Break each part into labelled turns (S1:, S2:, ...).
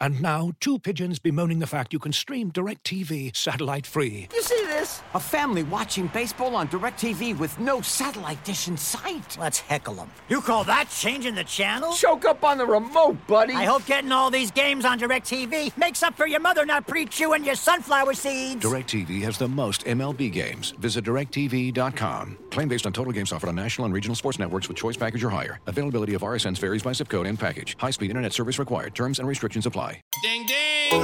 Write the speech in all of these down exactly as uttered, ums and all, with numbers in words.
S1: And now, two pigeons bemoaning the fact you can stream DirecTV satellite-free.
S2: You see this? A family watching baseball on DirecTV with no satellite dish in sight.
S3: Let's heckle them. You call that changing the channel?
S2: Choke up on the remote, buddy.
S3: I hope getting all these games on DirecTV makes up for your mother not pre-chewing your sunflower seeds.
S1: DirecTV has the most M L B games. Visit direct T V dot com. Claim based on total games offered on national and regional sports networks with choice package or higher. Availability of R S Ns varies by zip code and package. High-speed internet service required. Terms and restrictions apply.
S4: Ding, ding.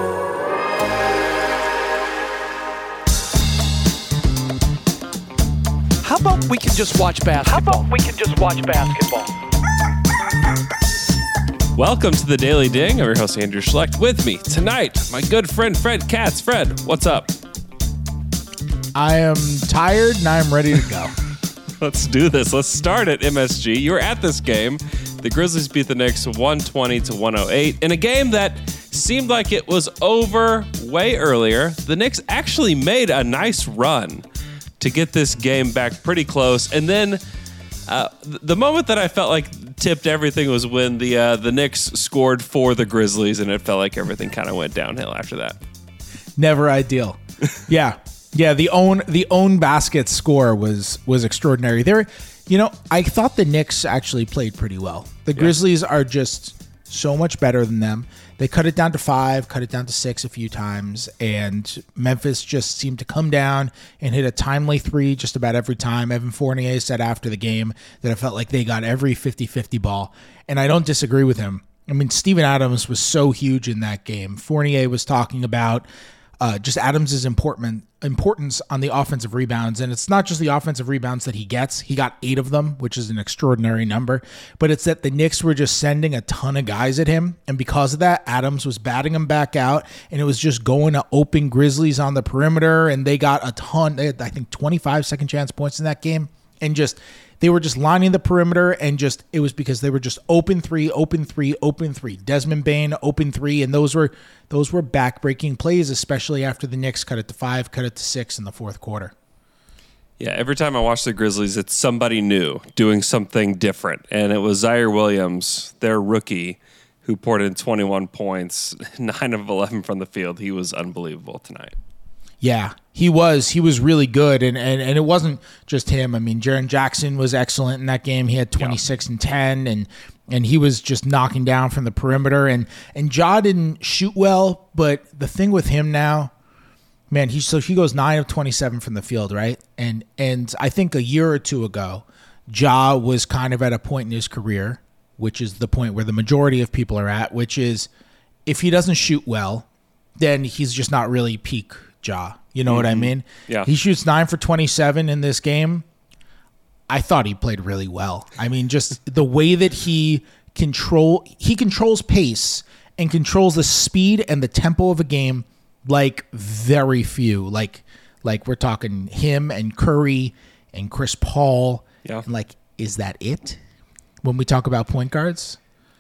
S5: How about we can just watch basketball?
S6: How about we can just watch basketball?
S4: Welcome to the Daily Ding. I'm your host, Andrew Schlecht. With me tonight, my good friend, Fred Katz. Fred, what's up?
S5: I am tired and I'm ready to go.
S4: Let's do this. Let's start at M S G. You were at this game. The Grizzlies beat the Knicks one twenty to one oh eight in a game that seemed like it was over way earlier. The Knicks actually made a nice run to get this game back pretty close. And then uh, the moment that I felt like tipped everything was when the uh, the Knicks scored for the Grizzlies, and it felt like everything kind of went downhill after that.
S5: Never ideal. Yeah. Yeah, the own the own basket score was was extraordinary. There, you know, I thought the Knicks actually played pretty well. The Grizzlies are just so much better than them. They cut it down to five, cut it down to six a few times, and Memphis just seemed to come down and hit a timely three just about every time. Evan Fournier said after the game that it felt like they got every fifty-fifty ball, and I don't disagree with him. I mean, Steven Adams was so huge in that game. Fournier was talking about Uh, just Adams' important, importance on the offensive rebounds. And it's not just the offensive rebounds that he gets. He got eight of them, which is an extraordinary number. But it's that the Knicks were just sending a ton of guys at him. And because of that, Adams was batting them back out. And it was just going to open Grizzlies on the perimeter. And they got a ton, they had, I think, twenty-five second chance points in that game. And just they were just lining the perimeter, and just it was because they were just open three, open three, open three. Desmond Bane, open three, and those were those were back-breaking plays, especially after the Knicks cut it to five, cut it to six in the fourth quarter.
S4: Yeah, every time I watch the Grizzlies, it's somebody new doing something different, and it was Zaire Williams, their rookie, who poured in twenty-one points, nine of eleven from the field. He was unbelievable tonight.
S5: Yeah, he was. He was really good, and, and and it wasn't just him. I mean, Jaren Jackson was excellent in that game. He had twenty-six yeah. and ten, and and he was just knocking down from the perimeter. And and Ja didn't shoot well, but the thing with him now, man, he so he goes nine of twenty-seven from the field, right? And and I think a year or two ago, Ja was kind of at a point in his career, which is the point where the majority of people are at, which is if he doesn't shoot well, then he's just not really peak Ja. You know mm-hmm. what I mean?
S4: Yeah.
S5: He shoots nine for twenty-seven in this game. I thought he played really well. I mean, just the way that he control he controls pace and controls the speed and the tempo of a game like very few. Like like we're talking him and Curry and Chris Paul.
S4: Yeah.
S5: And like, is that it? When we talk about point guards?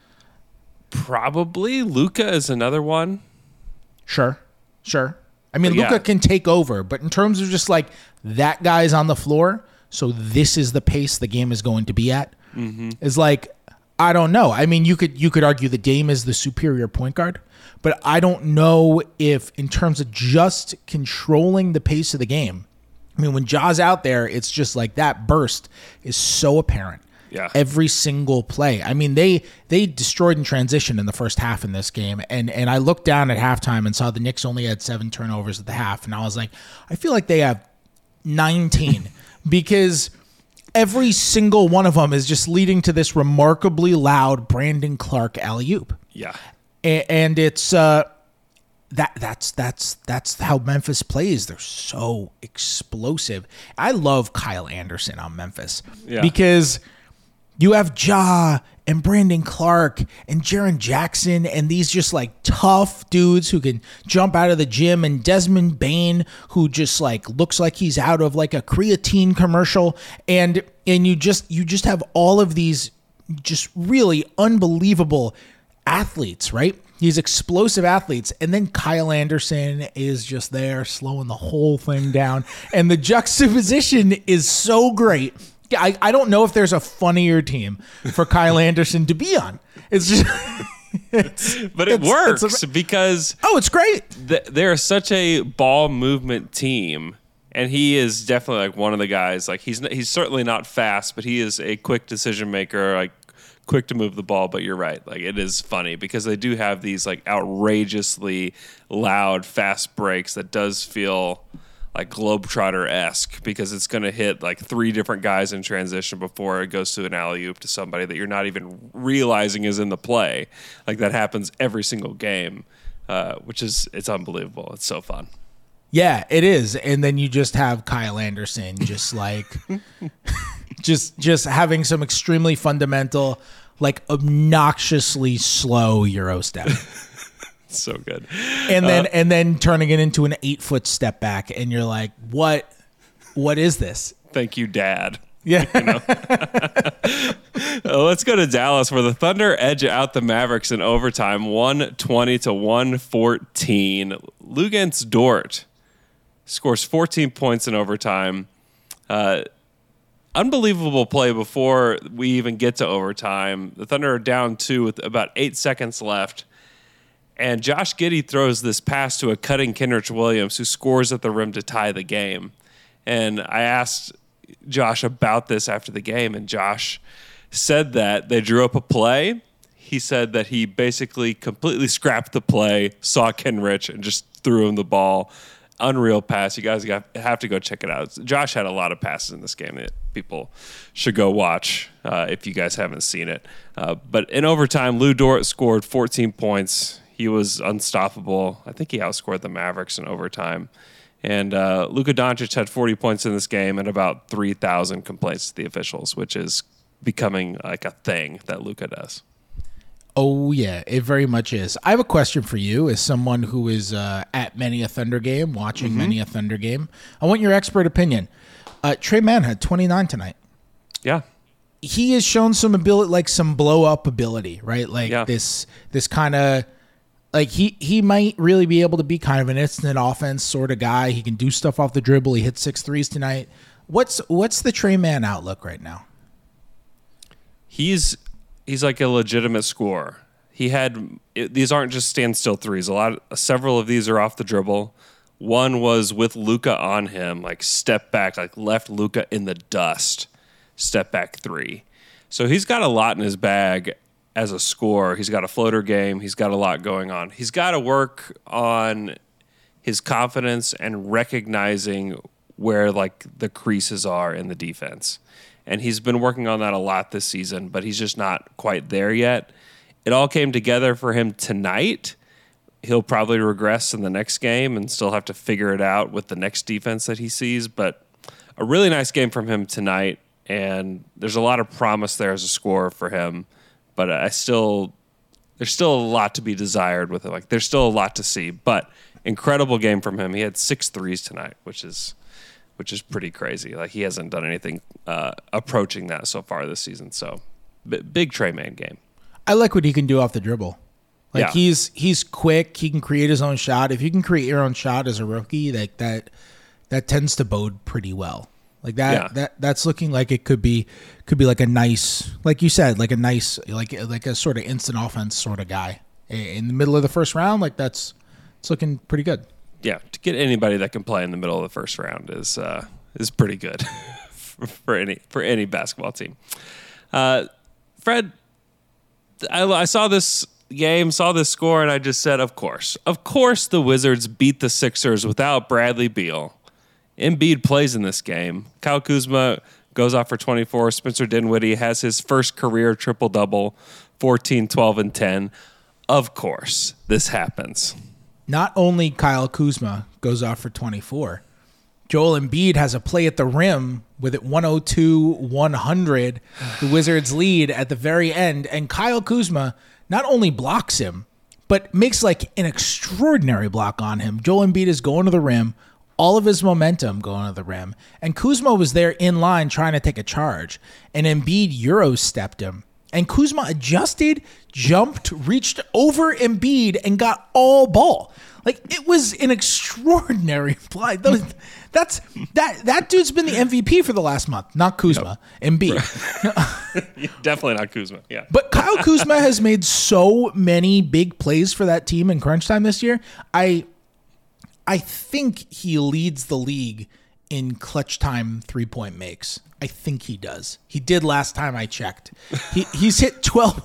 S4: Probably. Luka is another one.
S5: Sure. Sure. I mean,
S4: Yeah.
S5: Luka can take over, but in terms of just like that guy's on the floor, so this is the pace the game is going to be at, mm-hmm. is like, I don't know. I mean, you could you could argue the Dame is the superior point guard, but I don't know if in terms of just controlling the pace of the game, I mean, when Ja's out there, it's just like that burst is so apparent.
S4: Yeah.
S5: Every single play. I mean, they they destroyed in transition in the first half in this game. And and I looked down at halftime and saw the Knicks only had seven turnovers at the half. And I was like, I feel like they have nineteen because every single one of them is just leading to this remarkably loud Brandon Clark alley-oop.
S4: Yeah.
S5: And, and it's uh, that that's that's that's how Memphis plays. They're so explosive. I love Kyle Anderson on Memphis
S4: Yeah.
S5: because you have Ja and Brandon Clark and Jaren Jackson and these just like tough dudes who can jump out of the gym, and Desmond Bane who just like looks like he's out of like a creatine commercial, and and you just you just have all of these just really unbelievable athletes, right? These explosive athletes, and then Kyle Anderson is just there slowing the whole thing down, and the juxtaposition is so great. I, I don't know if there's a funnier team for Kyle Anderson to be on. It's just
S4: but it
S5: It's-
S4: works
S5: it's a-
S4: because
S5: Oh, it's great.
S4: th- they're such a ball movement team. And he is definitely like one of the guys. Like he's he's certainly not fast, but he is a quick decision maker, like quick to move the ball. But you're right, like it is funny because they do have these like outrageously loud fast breaks that does feel like Globetrotter-esque because it's going to hit like three different guys in transition before it goes to an alley-oop to somebody that you're not even realizing is in the play. Like that happens every single game, uh, which is it's unbelievable. It's so fun.
S5: Yeah, it is. And then you just have Kyle Anderson just like just just having some extremely fundamental, like obnoxiously slow Euro step.
S4: So good.
S5: And then
S4: Uh,
S5: and then turning it into an eight foot step back and you're like, what what is this?
S4: Thank you, Dad.
S5: Yeah.
S4: Uh, let's go to Dallas where the Thunder edge out the Mavericks in overtime, one twenty to one fourteen. Luguentz Dort scores fourteen points in overtime. Uh, unbelievable play before we even get to overtime. The Thunder are down two with about eight seconds left. And Josh Giddey throws this pass to a cutting Kenrich Williams who scores at the rim to tie the game. And I asked Josh about this after the game, and Josh said that they drew up a play. He said that he basically completely scrapped the play, saw Kenrich, and just threw him the ball. Unreal pass. You guys got, have to go check it out. Josh had a lot of passes in this game that people should go watch uh, if you guys haven't seen it. Uh, but in overtime, Lou Dort scored fourteen points. He was unstoppable. I think he outscored the Mavericks in overtime. And uh, Luka Doncic had forty points in this game and about three thousand complaints to the officials, which is becoming like a thing that Luka does.
S5: Oh, yeah, it very much is. I have a question for you as someone who is uh, at many a Thunder game, watching
S4: Mm-hmm.
S5: many a Thunder game. I want your expert opinion. Uh, Trey Mann had twenty-nine tonight.
S4: Yeah.
S5: He has shown some ability, like some blow up ability, right? Like
S4: Yeah.
S5: this, this kind of, like he, he might really be able to be kind of an instant offense sort of guy. He can do stuff off the dribble. He hit six threes tonight. What's, what's the Trey Mann outlook right now?
S4: He's he's like a legitimate scorer. He had it, these aren't just standstill threes. A lot, of, several of these are off the dribble. One was with Luka on him, like step back, like left Luka in the dust, step back three. So he's got a lot in his bag as a scorer. He's got a floater game. He's got a lot going on. He's got to work on his confidence and recognizing where like the creases are in the defense. And he's been working on that a lot this season, but he's just not quite there yet. It all came together for him tonight. He'll probably regress in the next game and still have to figure it out with the next defense that he sees. But a really nice game from him tonight, and there's a lot of promise there as a scorer for him. But I still, there's still a lot to be desired with it. Like there's still a lot to see. But incredible game from him. He had six threes tonight, which is which is pretty crazy. Like he hasn't done anything uh, approaching that so far this season. So b- big Trey Mann game.
S5: I like what he can do off the dribble. Like
S4: Yeah.
S5: he's he's quick. He can create his own shot. If you can create your own shot as a rookie, like that, that tends to bode pretty well. Like that,
S4: Yeah.
S5: that that's looking like it could be could be like a nice, like you said, like a nice, like like a sort of instant offense sort of guy in the middle of the first round. Like that's it's looking pretty good.
S4: Yeah, to get anybody that can play in the middle of the first round is uh, is pretty good for, for any for any basketball team. Uh, Fred, I, I saw this game, saw this score, and I just said, of course, of course, the Wizards beat the Sixers without Bradley Beal. Embiid plays in this game. Kyle Kuzma goes off for twenty-four. Spencer Dinwiddie has his first career triple double, fourteen, twelve, and ten. Of course, this happens.
S5: Not only Kyle Kuzma goes off for twenty-four, Joel Embiid has a play at the rim with it one oh two one hundred, the Wizards lead at the very end, and Kyle Kuzma not only blocks him, but makes like an extraordinary block on him. Joel Embiid is going to the rim, all of his momentum going to the rim, and Kuzma was there in line trying to take a charge, and Embiid Euro stepped him And Kuzma adjusted, jumped, reached over Embiid, and got all ball. Like, it was an extraordinary play. Those, that's that that dude's been the M V P for the last month, not Kuzma. Nope. Embiid.
S4: Definitely not Kuzma. Yeah.
S5: But Kyle Kuzma has made so many big plays for that team in crunch time this year. I I think he leads the league in clutch time three-point makes. I think he does. He did last time I checked. He he's hit twelve.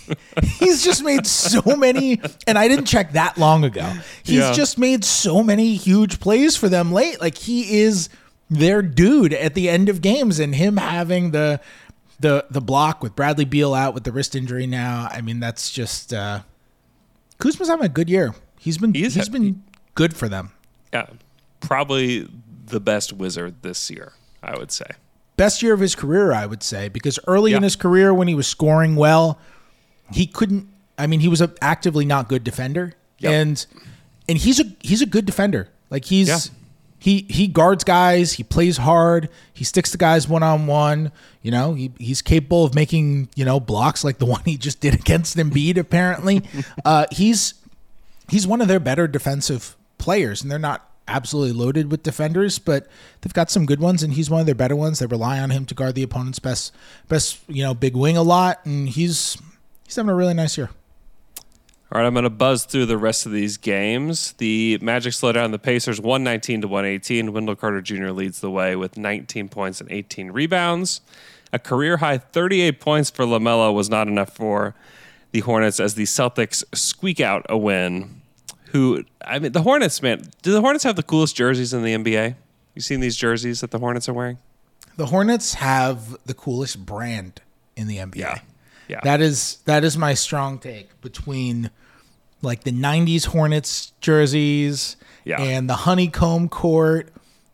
S5: He's just made so many, and I didn't check that long ago. He's
S4: yeah.
S5: just made so many huge plays for them late. Like, he is their dude at the end of games, and him having the the the block with Bradley Beal out with the wrist injury now. I mean, that's just uh, Kuzma's having a good year. He's been
S4: He's
S5: he's
S4: ha-
S5: been good for them.
S4: Yeah, probably the best Wizard this year, I would say.
S5: Best year of his career, I would say, because early
S4: yeah.
S5: in his career when he was scoring well, he couldn't. I mean, he was a actively not good defender,
S4: yep.
S5: and and he's a he's a good defender. Like he's
S4: yeah.
S5: he he guards guys, he plays hard, he sticks to guys one on one. You know, he he's capable of making you know blocks like the one he just did against Embiid. Apparently, uh, he's he's one of their better defensive players, and they're not absolutely loaded with defenders, but they've got some good ones, and he's one of their better ones. They rely on him to guard the opponent's best, best, you know, big wing a lot, and he's he's having a really nice year.
S4: All right, I'm going to buzz through the rest of these games. The Magic slow down the Pacers one nineteen to one eighteen. Wendell Carter Junior leads the way with nineteen points and eighteen rebounds. A career-high thirty-eight points for LaMelo was not enough for the Hornets as the Celtics squeak out a win. Who, I mean, the Hornets, man, do the Hornets have the coolest jerseys in the N B A? You seen these jerseys that the Hornets are wearing?
S5: The Hornets have the coolest brand in the N B A.
S4: Yeah. Yeah.
S5: That is that is my strong take between like the nineties Hornets jerseys
S4: yeah.
S5: and the honeycomb court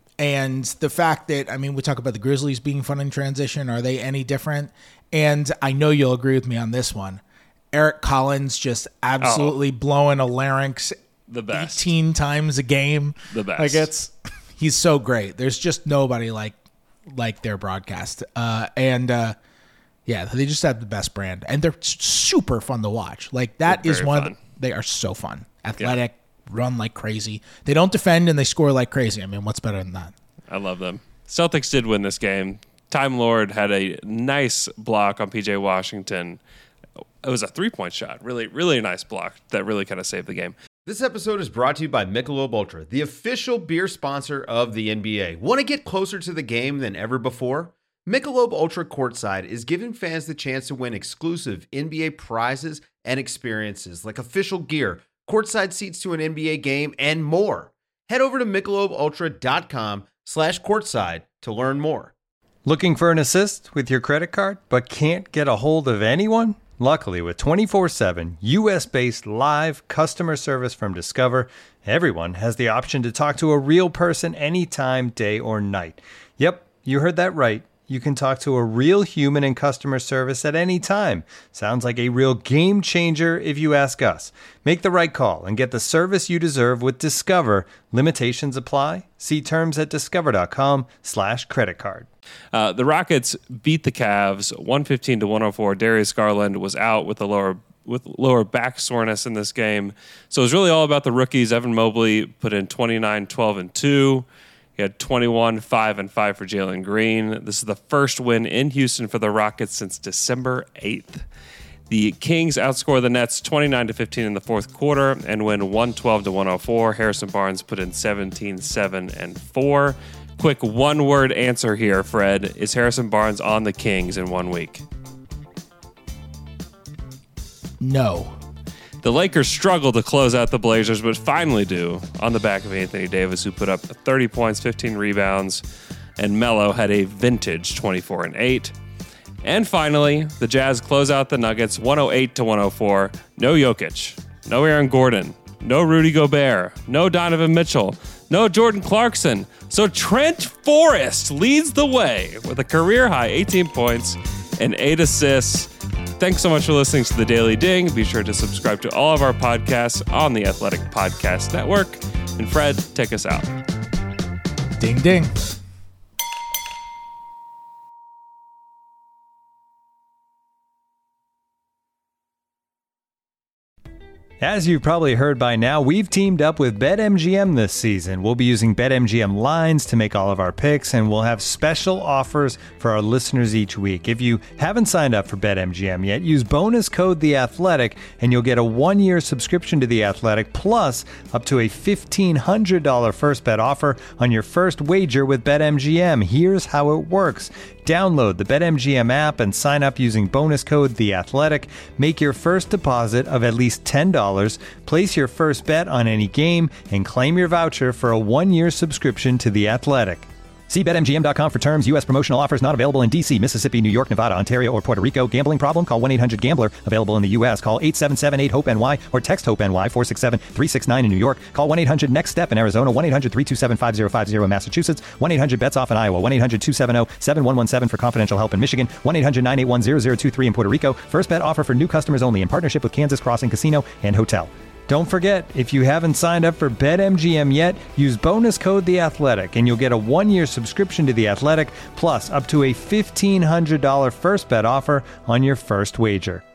S5: and the fact that, I mean, we talk about the Grizzlies being fun in transition. Are they any different? And I know you'll agree with me on this one. Eric Collins just absolutely oh, blowing a larynx
S4: the best.
S5: eighteen times a game.
S4: The best.
S5: Like it's, he's so great. There's just nobody like like their broadcast. Uh, and uh, yeah, they just have the best brand, and they're super fun to watch. Like that
S4: they're
S5: is one.
S4: fun.
S5: Of the, they are so fun, athletic, yeah. run like crazy. They don't defend and they score like crazy. I mean, what's better than that?
S4: I love them. Celtics did win this game. Time Lord had a nice block on P J Washington. It was a three-point shot. Really, really a nice block that really kind of saved the game.
S7: This episode is brought to you by Michelob Ultra, the official beer sponsor of the N B A. Want to get closer to the game than ever before? Michelob Ultra Courtside is giving fans the chance to win exclusive N B A prizes and experiences like official gear, courtside seats to an N B A game, and more. Head over to michelobultra.com slash courtside to learn more.
S8: Looking for an assist with your credit card but can't get a hold of anyone? Luckily, with twenty-four seven U S-based live customer service from Discover, everyone has the option to talk to a real person anytime, day or night. Yep, you heard that right. You can talk to a real human in customer service at any time. Sounds like a real game changer if you ask us. Make the right call and get the service you deserve with Discover. Limitations apply. See terms at discover.com slash credit card.
S4: Uh, the Rockets beat the Cavs one fifteen to one oh four. Darius Garland was out with the lower with lower back soreness in this game. So it was really all about the rookies. Evan Mobley put in twenty-nine, twelve, and two. He had twenty-one, five, and five for Jalen Green. This is the first win in Houston for the Rockets since December eighth. The Kings outscore the Nets twenty-nine to fifteen in the fourth quarter and win one twelve to one oh four. Harrison Barnes put in seventeen, seven, and four. Quick one-word answer here, Fred. Is Harrison Barnes on the Kings in one week?
S5: No.
S4: The Lakers struggled to close out the Blazers, but finally do on the back of Anthony Davis, who put up thirty points, fifteen rebounds, and Melo had a vintage twenty-four and eight. And finally, the Jazz close out the Nuggets one oh eight to one oh four. No Jokic, no Aaron Gordon, no Rudy Gobert, no Donovan Mitchell, no Jordan Clarkson. So Trent Forrest leads the way with a career-high eighteen points and eight assists. Thanks so much for listening to The Daily Ding. Be sure to subscribe to all of our podcasts on the Athletic Podcast Network. And Fred, take us out.
S5: Ding, ding.
S8: As you've probably heard by now, we've teamed up with BetMGM this season. We'll be using BetMGM lines to make all of our picks, and we'll have special offers for our listeners each week. If you haven't signed up for BetMGM yet, use bonus code The Athletic, and you'll get a one-year subscription to The Athletic, plus up to a fifteen hundred dollars first bet offer on your first wager with BetMGM. Here's how it works. Download the BetMGM app and sign up using bonus code The Athletic. Make your first deposit of at least ten dollars. Place your first bet on any game and claim your voucher for a one-year subscription to The Athletic. See Bet M G M dot com for terms. U S promotional offers not available in D C, Mississippi, New York, Nevada, Ontario, or Puerto Rico. Gambling problem? Call one eight hundred gambler. Available in the U S. Call eight seven seven eight hope N Y or text HOPE-NY four six seven three six nine in New York. Call one eight hundred next step in Arizona. one eight hundred three two seven five zero five zero in Massachusetts. one eight hundred bets off in Iowa. one eight hundred two seven zero seven one one seven for confidential help in Michigan. one eight hundred nine eight one zero zero two three in Puerto Rico. First bet offer for new customers only in partnership with Kansas Crossing Casino and Hotel. Don't forget, if you haven't signed up for BetMGM yet, use bonus code The Athletic, and you'll get a one-year subscription to The Athletic, plus up to a fifteen hundred dollars first bet offer on your first wager.